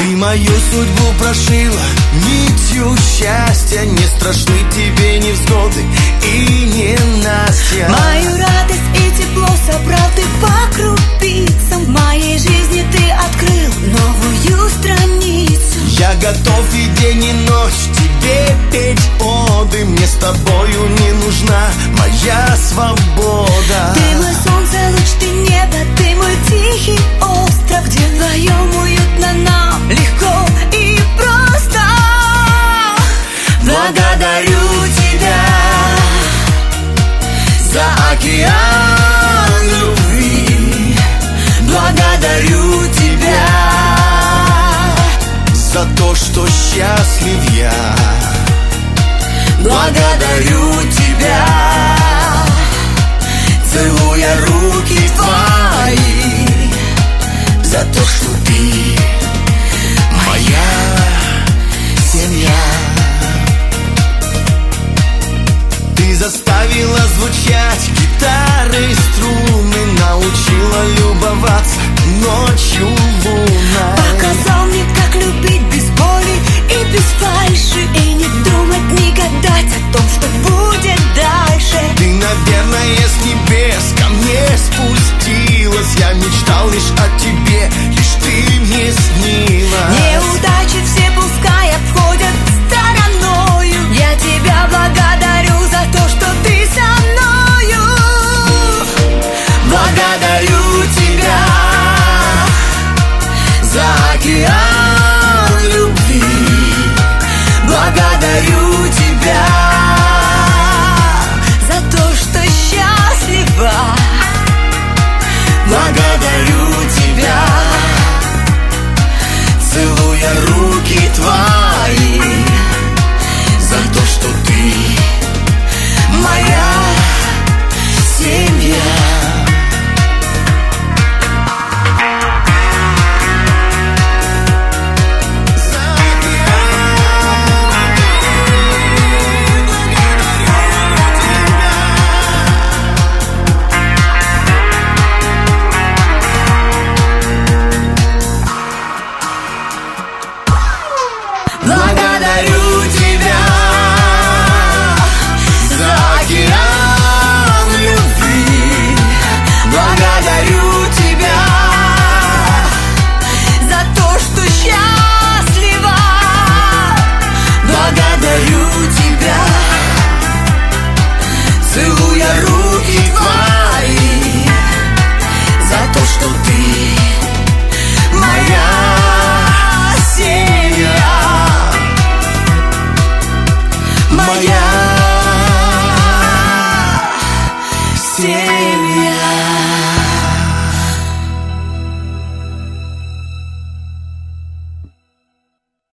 Ты мою судьбу прошила нитью счастья. Не страшны тебе невзгоды и ненастья. Мою радость и тепло собрал ты по крупицам. В моей жизни ты открыл новую страницу. Я готов и день, и ночь тебе петь оды. Мне с тобою не нужна моя свобода. Ты мой солнце, луч, ты небо, ты мой тихий остров, где вдвоем уютно нам, легко и просто. Благодарю тебя за океан любви. Благодарю тебя за то, что счастлив я. Благодарю тебя, целуя руки твои, за то, что ты моя семья. Ты заставила звучать гитары и струны, научила любоваться ночью луной. Показал мне, как любить без боли и без фальши, и не думать, не гадать о том, что будет дальше. Ты, наверное, с небес ко мне спустилась. Я мечтал лишь о тебе, лишь ты мне снилась. Неудачи все пускай обходят стороною. Я тебя благодарю за то, что ты со мною. Благодарю тебя за океан любви. Благодарю тебя за то, что счастлива. благодарю тебя, целуя руки твои, за то, что ты моя семья. Благодарю тебя за океан любви. Благодарю тебя За то, что счастлива. благодарю тебя, целуя руки твои, за то, что ты моя семья. Моя семья.